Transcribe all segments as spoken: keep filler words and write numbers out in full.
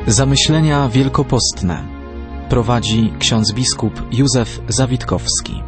Zamyślenia wielkopostne prowadzi ksiądz biskup Józef Zawitkowski.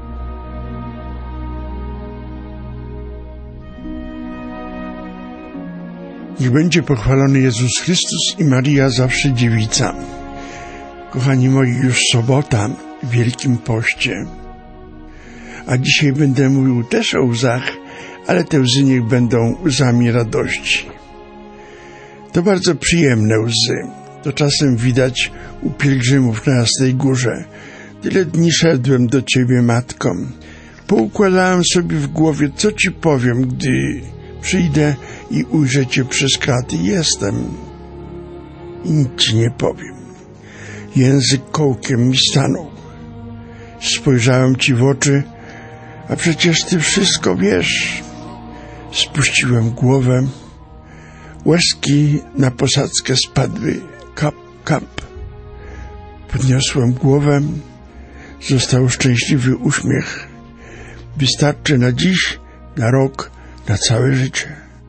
Niech będzie pochwalony Jezus Chrystus i Maria zawsze dziewica. Kochani moi, już sobota w Wielkim Poście. A dzisiaj będę mówił też o łzach, ale te łzy niech będą łzami radości. To bardzo przyjemne łzy. To czasem widać u pielgrzymów na Jasnej Górze. Tyle dni szedłem do Ciebie, Matko. Poukładałem sobie w głowie, co Ci powiem, gdy przyjdę i ujrzę Cię przez kraty. Jestem i nic Ci nie powiem. Język kołkiem mi stanął. Spojrzałem Ci w oczy, a przecież Ty wszystko wiesz. Spuściłem głowę. Łezki na posadzkę spadły. Kap, kap. Podniosłem głowę. Został szczęśliwy uśmiech. Wystarczy na dziś, na rok, na całe życie.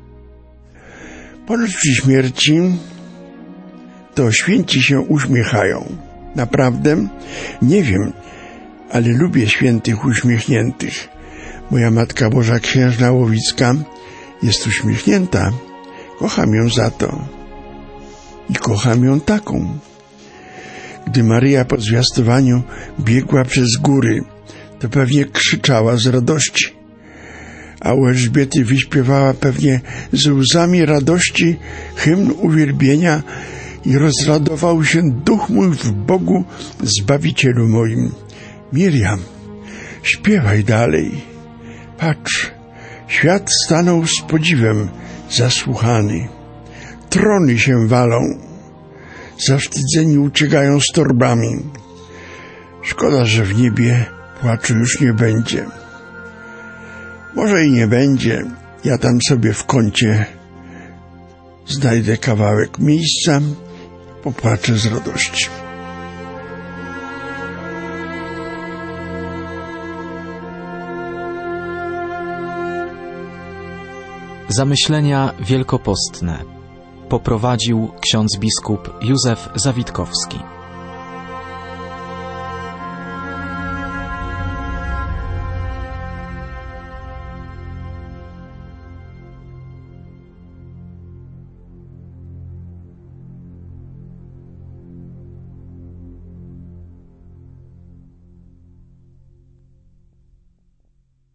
Ponoć przy śmierci to święci się uśmiechają. Naprawdę? Nie wiem, ale lubię świętych uśmiechniętych. Moja Matka Boża Księżna Łowicka jest uśmiechnięta. Kocham ją za to. I kocham ją taką. Gdy Maryja po zwiastowaniu biegła przez góry, to pewnie krzyczała z radości. A u Elżbiety wyśpiewała pewnie z łzami radości hymn uwielbienia i rozradował się duch mój w Bogu, Zbawicielu moim. Miriam, śpiewaj dalej. Patrz, świat stanął z podziwem zasłuchany. Trony się walą, zawstydzeni uciekają z torbami. Szkoda, że w niebie płaczu już nie będzie. Może i nie będzie. Ja tam sobie w kącie znajdę kawałek miejsca, popłaczę z radości. Zamyślenia wielkopostne poprowadził ksiądz biskup Józef Zawitkowski.